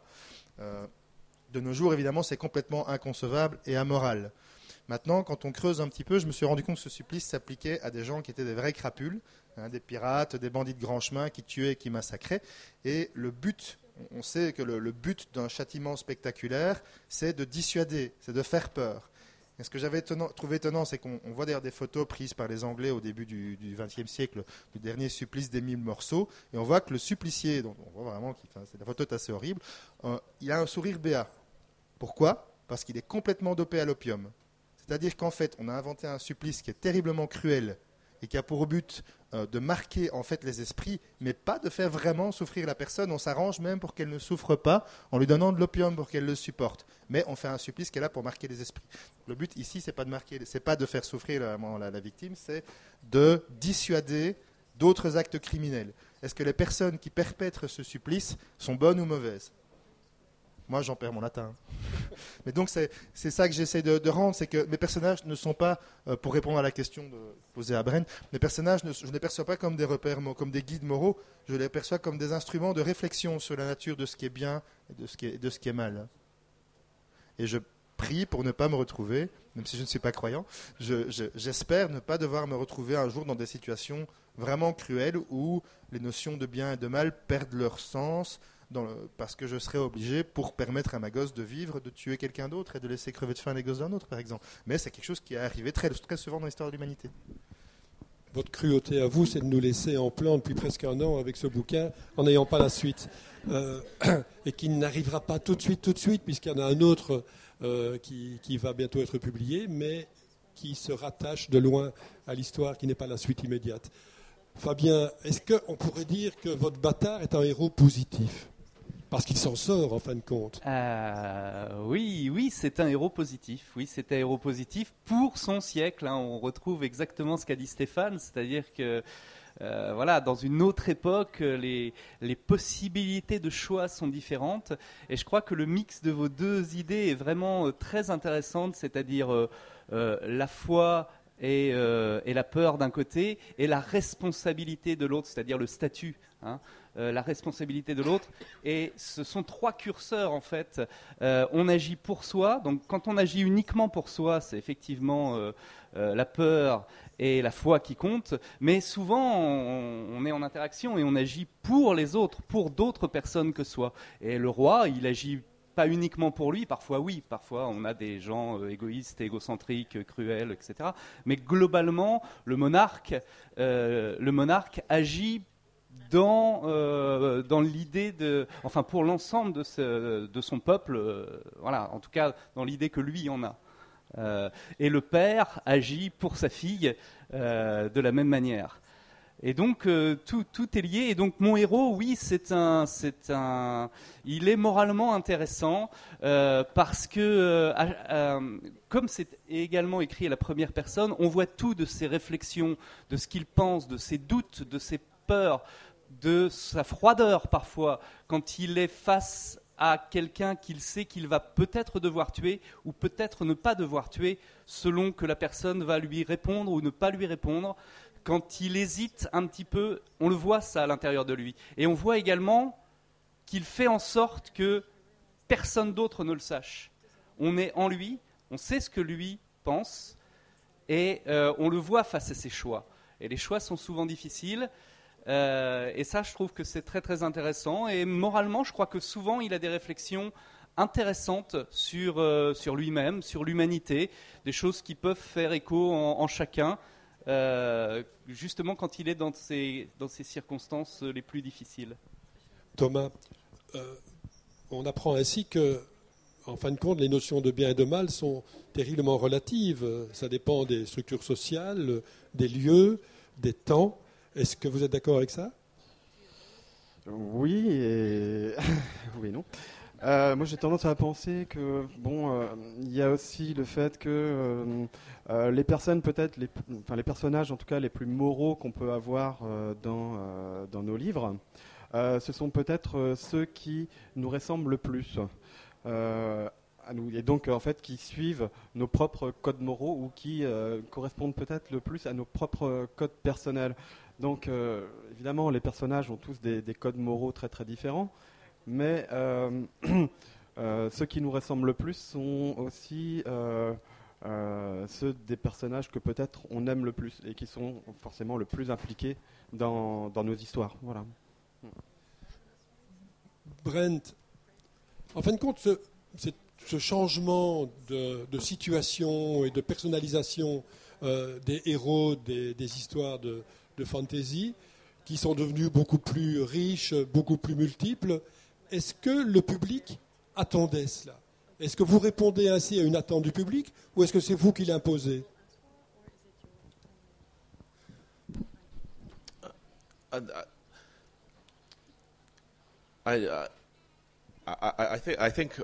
De nos jours, évidemment, c'est complètement inconcevable et amoral. Maintenant, quand on creuse un petit peu, je me suis rendu compte que ce supplice s'appliquait à des gens qui étaient des vrais crapules, des pirates, des bandits de grand chemin qui tuaient et qui massacraient. Et le but, on sait que le but d'un châtiment spectaculaire, c'est de dissuader, c'est de faire peur. Et ce que j'avais trouvé étonnant, c'est qu'on voit d'ailleurs des photos prises par les Anglais au début du XXe siècle, du dernier supplice d'Émile Morceau, et on voit que le supplicié, donc on voit vraiment la photo est assez horrible, il a un sourire béat. Pourquoi ? Parce qu'il est complètement dopé à l'opium. C'est-à-dire qu'en fait, on a inventé un supplice qui est terriblement cruel et qui a pour but de marquer en fait les esprits, mais pas de faire vraiment souffrir la personne. On s'arrange même pour qu'elle ne souffre pas en lui donnant de l'opium pour qu'elle le supporte. Mais on fait un supplice qui est là pour marquer les esprits. Le but ici, c'est pas de faire souffrir la victime, c'est de dissuader d'autres actes criminels. Est-ce que les personnes qui perpètrent ce supplice sont bonnes ou mauvaises ? Moi, j'en perds mon latin. Mais donc, c'est ça que j'essaie de rendre, c'est que mes personnages ne sont pas, pour répondre à la question posée à Bren, mes personnages, je ne les perçois pas comme des repères, comme des guides moraux, je les perçois comme des instruments de réflexion sur la nature de ce qui est bien et de ce qui est mal. Et je prie pour ne pas me retrouver, même si je ne suis pas croyant, j'espère ne pas devoir me retrouver un jour dans des situations vraiment cruelles où les notions de bien et de mal perdent leur sens, parce que je serais obligé, pour permettre à ma gosse de vivre, de tuer quelqu'un d'autre et de laisser crever de faim les gosses d'un autre, par exemple. Mais c'est quelque chose qui est arrivé très, très souvent dans l'histoire de l'humanité. Votre cruauté à vous, c'est de nous laisser en plan depuis presque un an avec ce bouquin, en n'ayant pas la suite. Et qui n'arrivera pas tout de suite, puisqu'il y en a un autre qui va bientôt être publié, mais qui se rattache de loin à l'histoire, qui n'est pas la suite immédiate. Fabien, est-ce qu'on pourrait dire que votre bâtard est un héros positif ? Parce qu'il s'en sort, en fin de compte. Oui, c'est un héros positif. Oui, c'est un héros positif pour son siècle. On retrouve exactement ce qu'a dit Stéphane, c'est-à-dire que dans une autre époque, les possibilités de choix sont différentes. Et je crois que le mix de vos deux idées est vraiment très intéressant, c'est-à-dire la foi et la peur d'un côté, et la responsabilité de l'autre, c'est-à-dire le statut, la responsabilité de l'autre. Et ce sont trois curseurs, en fait. On agit pour soi, donc quand on agit uniquement pour soi, c'est effectivement la peur et la foi qui comptent, mais souvent on est en interaction et on agit pour les autres, pour d'autres personnes que soi. Et le roi, il agit pas uniquement pour lui, parfois oui, parfois on a des gens égoïstes, égocentriques, cruels, etc. Mais globalement, le monarque agit dans l'idée pour l'ensemble de son peuple, en tout cas dans l'idée que lui en a. Et le père agit pour sa fille de la même manière. Et donc tout est lié. Et donc mon héros, oui, il est moralement intéressant parce que comme c'est également écrit à la première personne, on voit tout de ses réflexions, de ce qu'il pense, de ses doutes, de ses peurs, de sa froideur parfois quand il est face à quelqu'un qu'il sait qu'il va peut-être devoir tuer ou peut-être ne pas devoir tuer selon que la personne va lui répondre ou ne pas lui répondre. Quand il hésite un petit peu, on le voit ça à l'intérieur de lui. Et on voit également qu'il fait en sorte que personne d'autre ne le sache. On est en lui, on sait ce que lui pense et on le voit face à ses choix. Et les choix sont souvent difficiles. Et ça, je trouve que c'est très très intéressant. Et moralement, je crois que souvent, il a des réflexions intéressantes sur lui-même, sur l'humanité, des choses qui peuvent faire écho en chacun, justement quand il est dans ces circonstances les plus difficiles. Thomas, on apprend ainsi que, en fin de compte, les notions de bien et de mal sont terriblement relatives. Ça dépend des structures sociales, des lieux, des temps. Est-ce que vous êtes d'accord avec ça ? Oui et oui et non. Moi, j'ai tendance à penser que il y a aussi le fait que les personnes, peut-être, les personnages, en tout cas, les plus moraux qu'on peut avoir dans nos livres, ce sont peut-être ceux qui nous ressemblent le plus. À nous, et donc en fait qui suivent nos propres codes moraux ou qui correspondent peut-être le plus à nos propres codes personnels. Donc évidemment les personnages ont tous des codes moraux très très différents, mais ceux qui nous ressemblent le plus sont aussi ceux des personnages que peut-être on aime le plus et qui sont forcément le plus impliqués dans nos histoires. Voilà. Brent, en fin de compte, ce changement de situation et de personnalisation des héros des histoires de fantasy, qui sont devenus beaucoup plus riches, beaucoup plus multiples. Est-ce que le public attendait cela ? Est-ce que vous répondez ainsi à une attente du public, ou est-ce que c'est vous qui l'imposez ? I think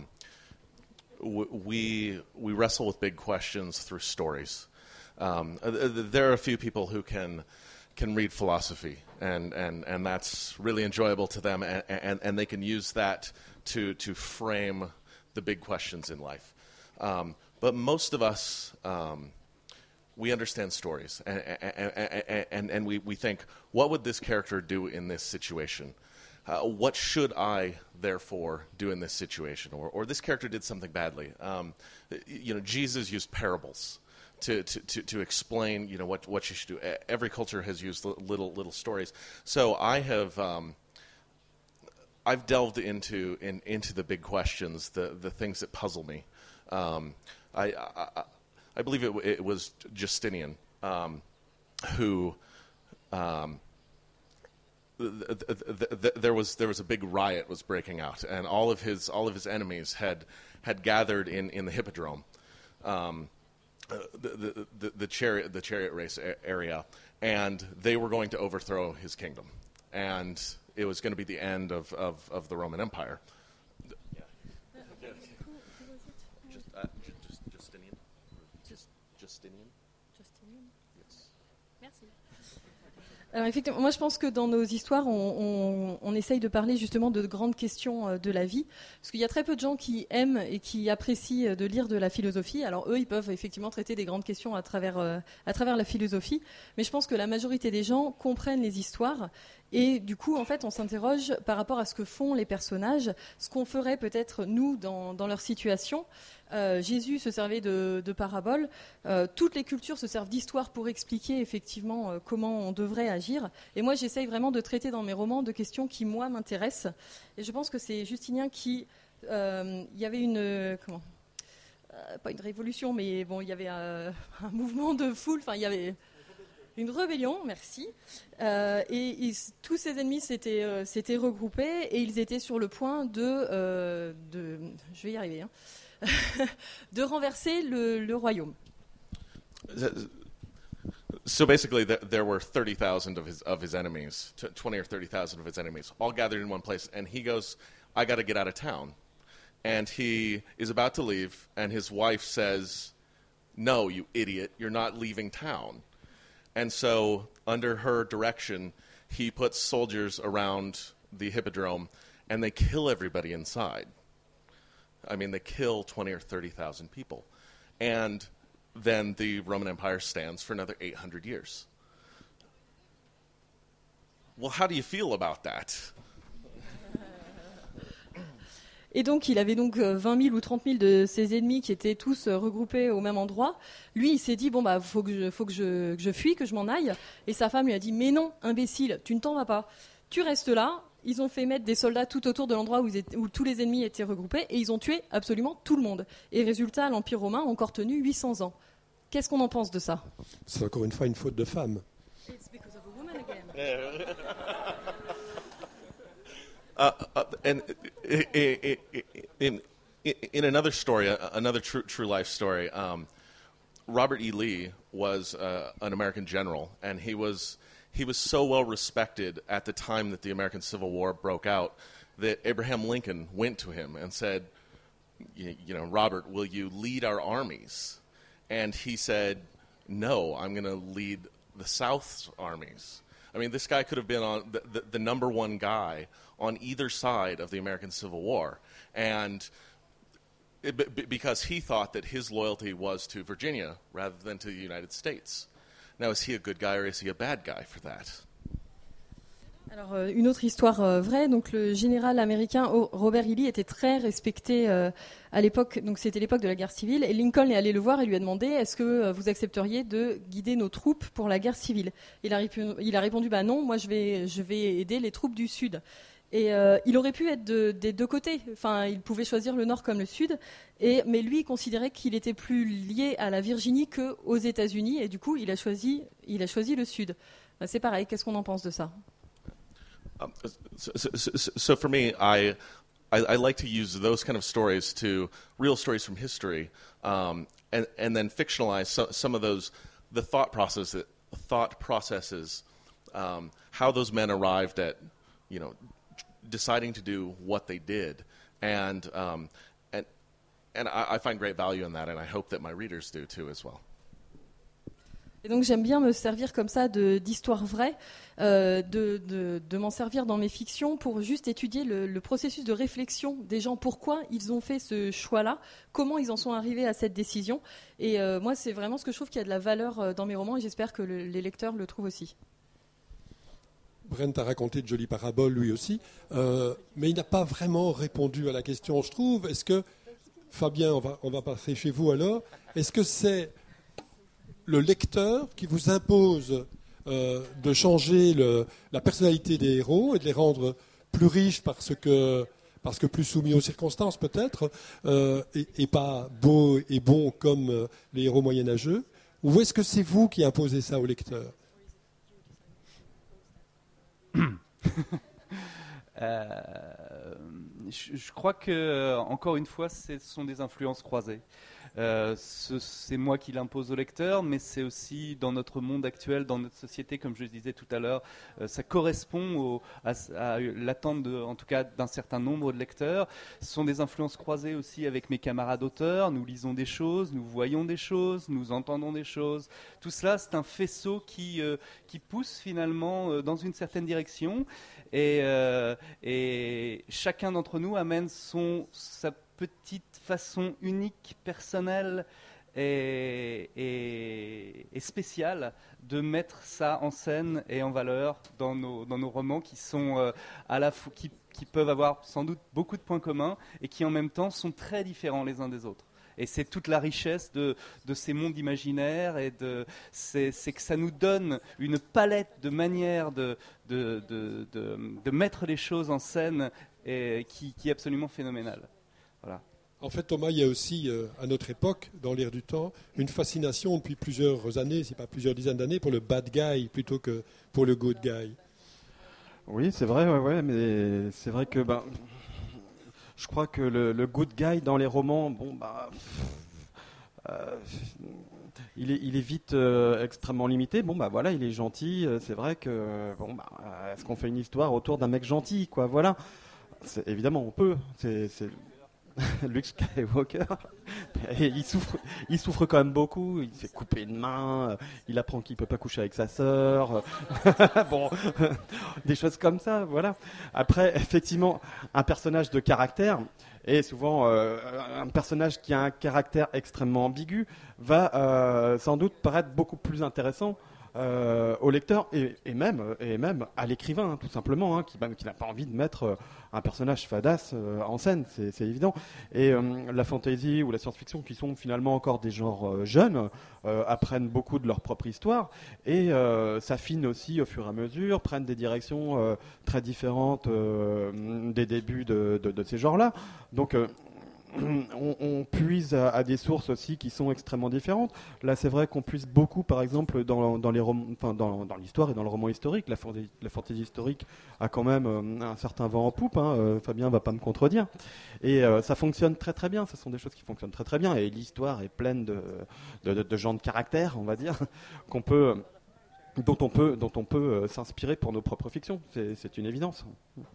we wrestle with big questions through stories. There are a few people who can read philosophy, and that's really enjoyable to them, and they can use that to frame the big questions in life. But most of us, we understand stories, and we think, what would this character do in this situation? What should I, therefore, do in this situation? Or this character did something badly. Jesus used parables to explain, what you should do. Every culture has used little stories. So I've delved into the big questions, the things that puzzle me. I believe it was Justinian who. There was a big riot was breaking out, and all of his enemies had gathered in the Hippodrome, the chariot race area, and they were going to overthrow his kingdom, and it was going to be the end of the Roman Empire. Justinian. Justinian. Yes. Merci. Alors effectivement, moi je pense que dans nos histoires, on essaye de parler justement de grandes questions de la vie, parce qu'il y a très peu de gens qui aiment et qui apprécient de lire de la philosophie. Alors eux, ils peuvent effectivement traiter des grandes questions à travers la philosophie, mais je pense que la majorité des gens comprennent les histoires, et du coup, en fait, on s'interroge par rapport à ce que font les personnages, ce qu'on ferait peut-être nous dans leur situation. Jésus se servait de paraboles. Toutes les cultures se servent d'histoires pour expliquer effectivement comment on devrait agir. Et moi, j'essaye vraiment de traiter dans mes romans de questions qui, moi, m'intéressent. Et je pense que c'est Justinien qui... Il y avait une... pas une révolution, mais bon, il y avait un mouvement de foule. Enfin, il y avait... Une rébellion, merci. Et tous ses ennemis s'étaient regroupés et ils étaient sur le point de je vais y arriver, hein, de renverser le royaume. So basically, there were 30,000 of his enemies, 20 or 30,000 of his enemies, all gathered in one place. And he goes, "I got to get out of town." And he is about to leave, and his wife says, "No, you idiot! You're not leaving town." And so, under her direction, he puts soldiers around the Hippodrome, and they kill everybody inside. I mean, they kill 20 or 30,000 people. And then the Roman Empire stands for another 800 years. Well, how do you feel about that? Et donc, il avait donc 20 000 ou 30 000 de ses ennemis qui étaient tous regroupés au même endroit. Lui, il s'est dit, bon, bah, faut que je fuis, que je m'en aille. Et sa femme lui a dit, mais non, imbécile, tu ne t'en vas pas. Tu restes là. Ils ont fait mettre des soldats tout autour de l'endroit où tous les ennemis étaient regroupés et ils ont tué absolument tout le monde. Et résultat, l'Empire romain a encore tenu 800 ans. Qu'est-ce qu'on en pense de ça ? C'est encore une fois une faute de femme. It's because of a woman again. And in another story, another true life story, Robert E. Lee was an American general, and he was so well respected at the time that the American Civil War broke out that Abraham Lincoln went to him and said, Robert, will you lead our armies? And he said, no, I'm going to lead the South's armies. I mean, this guy could have been on the number one guy on either side of the American Civil War, and because he thought that his loyalty was to Virginia rather than to the United States. Now, is he a good guy or is he a bad guy for that? Alors, une autre histoire vraie, donc le général américain Robert E. Lee était très respecté à l'époque, donc c'était l'époque de la guerre civile, et Lincoln est allé le voir et lui a demandé, est-ce que vous accepteriez de guider nos troupes pour la guerre civile ? Il a répondu, bah non, moi je vais aider les troupes du Sud. Et il aurait pu être des deux côtés. Enfin, il pouvait choisir le nord comme le sud. Mais lui, il considérait qu'il était plus lié à la Virginie qu'aux États-Unis. Et du coup, il a choisi le sud. C'est pareil. Qu'est-ce qu'on en pense de ça? So for me, I like to use those kind of stories real stories from history, and then fictionalize some of the thought processes, how those men arrived at, deciding to do what they did, and I find great value in that, and I hope that my readers do too as well. Et donc j'aime bien me servir comme ça d'histoires vraies, de m'en servir dans mes fictions pour juste étudier le processus de réflexion des gens, pourquoi ils ont fait ce choix-là, comment ils en sont arrivés à cette décision. Et moi, c'est vraiment ce que je trouve qu'il y a de la valeur dans mes romans, et j'espère que les lecteurs le trouvent aussi. Brent a raconté de jolies paraboles lui aussi, mais il n'a pas vraiment répondu à la question, je trouve. Est-ce que, Fabien, on va passer chez vous alors, est-ce que c'est le lecteur qui vous impose de changer la personnalité des héros et de les rendre plus riches parce que plus soumis aux circonstances peut-être, et pas beaux et bons comme les héros moyenâgeux, ou est-ce que c'est vous qui imposez ça au lecteur? Je crois que, encore une fois, ce sont des influences croisées. C'est moi qui l'impose au lecteur, mais c'est aussi dans notre monde actuel, dans notre société, comme je le disais tout à l'heure, ça correspond à l'attente, en tout cas, d'un certain nombre de lecteurs. Ce sont des influences croisées aussi avec mes camarades auteurs. Nous lisons des choses, nous voyons des choses, nous entendons des choses. Tout cela, c'est un faisceau qui pousse finalement dans une certaine direction. Et chacun d'entre nous amène sa petite façon unique, personnelle et spéciale de mettre ça en scène et en valeur dans nos romans qui sont qui peuvent avoir sans doute beaucoup de points communs et qui en même temps sont très différents les uns des autres. Et c'est toute la richesse de ces mondes imaginaires, et c'est que ça nous donne une palette de manières de mettre les choses en scène et qui est absolument phénoménale. Voilà. En fait, Thomas, il y a aussi, à notre époque, dans l'ère du temps, une fascination depuis plusieurs années, si pas plusieurs dizaines d'années, pour le bad guy plutôt que pour le good guy. Oui, c'est vrai, ouais, mais c'est vrai que je crois que le good guy dans les romans, il est vite extrêmement limité. Voilà, il est gentil. C'est vrai que est-ce qu'on fait une histoire autour d'un mec gentil, quoi? Voilà. Évidemment, on peut. C'est Luke Skywalker, et il souffre quand même beaucoup. Il se fait couper une main, il apprend qu'il peut pas coucher avec sa sœur. Des choses comme ça, voilà. Après, effectivement, un personnage de caractère, et souvent un personnage qui a un caractère extrêmement ambigu, va sans doute paraître beaucoup plus intéressant au lecteur et même à l'écrivain, tout simplement, qui n'a pas envie de mettre un personnage fadasse en scène, c'est évident. Et la fantasy ou la science-fiction, qui sont finalement encore des genres jeunes, apprennent beaucoup de leur propre histoire et s'affinent aussi au fur et à mesure, prennent des directions très différentes des débuts de ces genres-là. Donc on puise à des sources aussi qui sont extrêmement différentes. Là, c'est vrai qu'on puise beaucoup, par exemple, dans les dans l'histoire et dans le roman historique. La fantaisie historique a quand même un certain vent en poupe. Fabien va pas me contredire. Et ça fonctionne très très bien. Ce sont des choses qui fonctionnent très très bien. Et l'histoire est pleine de gens de caractère, on va dire, dont on peut s'inspirer pour nos propres fictions. C'est une évidence.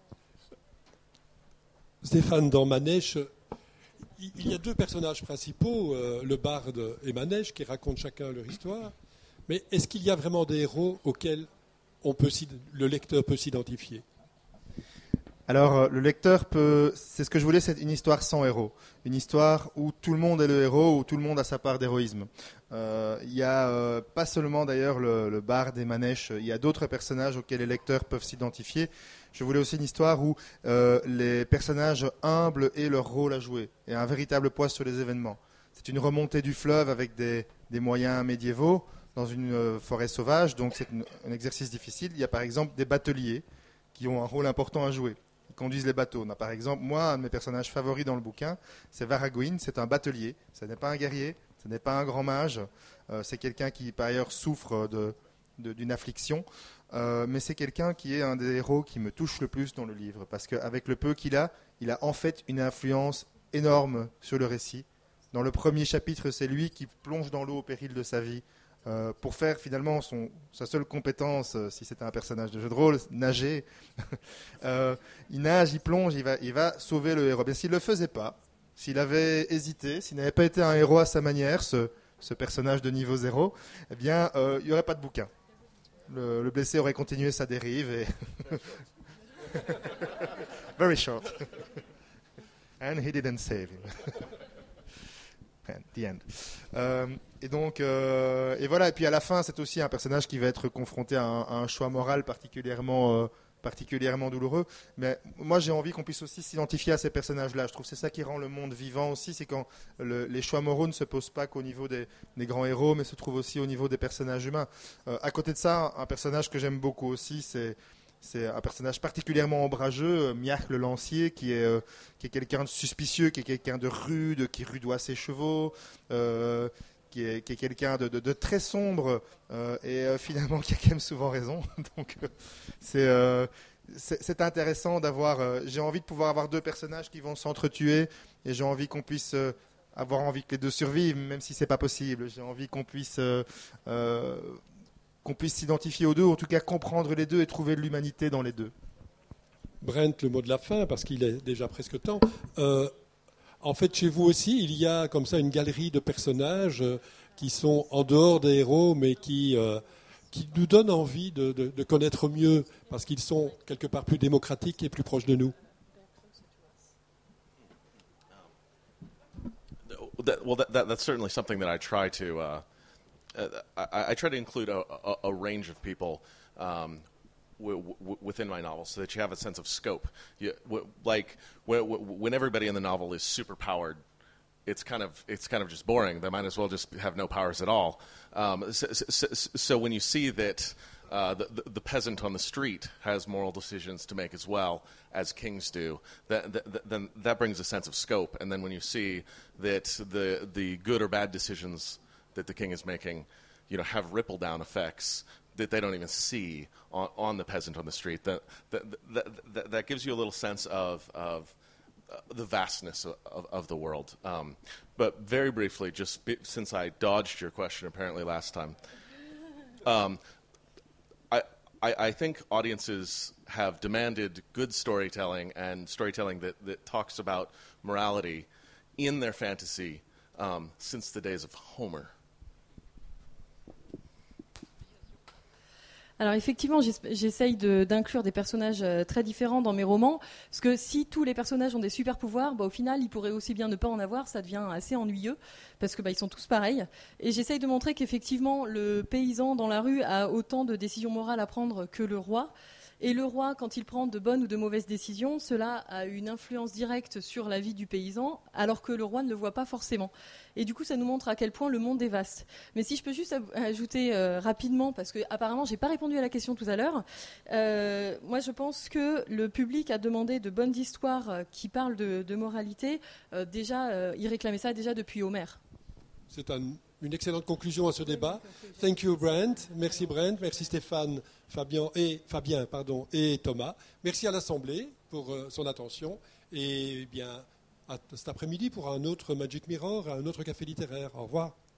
Stéphane, dans Manèche, il y a deux personnages principaux, le barde et Manèche, qui racontent chacun leur histoire. Mais est-ce qu'il y a vraiment des héros auxquels le lecteur peut s'identifier? Alors, le lecteur peut... C'est ce que je voulais, c'est une histoire sans héros. Une histoire où tout le monde est le héros, où tout le monde a sa part d'héroïsme. Il y a pas seulement d'ailleurs le barde et Manèche, il y a d'autres personnages auxquels les lecteurs peuvent s'identifier. Je voulais aussi une histoire où les personnages humbles aient leur rôle à jouer et un véritable poids sur les événements. C'est une remontée du fleuve avec des moyens médiévaux dans une forêt sauvage, donc c'est un exercice difficile. Il y a par exemple des bateliers qui ont un rôle important à jouer. conduisent les bateaux. Par exemple, moi, un de mes personnages favoris dans le bouquin, c'est Varagouin, c'est un batelier. Ce n'est pas un guerrier, ce n'est pas un grand mage, c'est quelqu'un qui, par ailleurs, souffre d'une affliction. Mais c'est quelqu'un qui est un des héros qui me touche le plus dans le livre, parce qu'avec le peu qu'il a, il a en fait une influence énorme sur le récit. Dans le premier chapitre, c'est lui qui plonge dans l'eau au péril de sa vie pour faire finalement sa seule compétence, si c'était un personnage de jeu de rôle, nager. Il nage, il plonge, il va sauver le héros. Bien, s'il ne le faisait pas, s'il avait hésité, s'il n'avait pas été un héros à sa manière, ce personnage de niveau 0, eh bien, il n'y aurait pas de bouquin. Le blessé aurait continué sa dérive et... Very short. And he didn't save him. And the end. Et donc, et voilà. Et puis à la fin, c'est aussi un personnage qui va être confronté à un choix moral particulièrement douloureux. Mais moi, j'ai envie qu'on puisse aussi s'identifier à ces personnages-là. Je trouve que c'est ça qui rend le monde vivant aussi, c'est quand les choix moraux ne se posent pas qu'au niveau des grands héros, mais se trouvent aussi au niveau des personnages humains. À côté de ça, un personnage que j'aime beaucoup aussi, c'est un personnage particulièrement ombrageux, Miach le lancier, qui est quelqu'un de suspicieux, qui est quelqu'un de rude, qui rudoie ses chevaux, qui est quelqu'un de très sombre et finalement qui a quand même souvent raison. Donc c'est intéressant d'avoir... j'ai envie de pouvoir avoir deux personnages qui vont s'entretuer et j'ai envie qu'on puisse... avoir envie que les deux survivent, même si c'est pas possible. J'ai envie qu'on puisse s'identifier aux deux, ou en tout cas comprendre les deux et trouver de l'humanité dans les deux. Brent, le mot de la fin, parce qu'il est déjà presque temps. En fait, chez vous aussi, il y a comme ça une galerie de personnages qui sont en dehors des héros, mais qui nous donnent envie de connaître mieux, parce qu'ils sont quelque part plus démocratiques et plus proches de nous. That's certainly something that I try to... I try to include a range of people within my novel, so that you have a sense of scope. When everybody in the novel is super powered, it's kind of just boring. They might as well just have no powers at all. So when you see that the peasant on the street has moral decisions to make as well as kings do, then that brings a sense of scope. And then when you see that the good or bad decisions that the king is making, have ripple down effects that they don't even see on the peasant on the street, that gives you a little sense of the vastness of the world. But very briefly, since I dodged your question apparently last time, I think audiences have demanded good storytelling and storytelling that talks about morality in their fantasy since the days of Homer. Alors effectivement, j'essaye d'inclure des personnages très différents dans mes romans, parce que si tous les personnages ont des super pouvoirs, au final, ils pourraient aussi bien ne pas en avoir, ça devient assez ennuyeux, parce que ils sont tous pareils. Et j'essaye de montrer qu'effectivement, le paysan dans la rue a autant de décisions morales à prendre que le roi. Et le roi, quand il prend de bonnes ou de mauvaises décisions, cela a une influence directe sur la vie du paysan, alors que le roi ne le voit pas forcément. Et du coup, ça nous montre à quel point le monde est vaste. Mais si je peux juste ajouter rapidement, parce que apparemment, j'ai pas répondu à la question tout à l'heure. Moi, je pense que le public a demandé de bonnes histoires qui parlent de moralité. Il réclamait ça déjà depuis Homère. C'est une excellente conclusion à ce débat. Thank you, Brent. Merci, Brent. Merci, Stéphane, Fabien et Thomas. Merci à l'Assemblée pour son attention. Et bien, à cet après-midi pour un autre Magic Mirror, un autre café littéraire. Au revoir.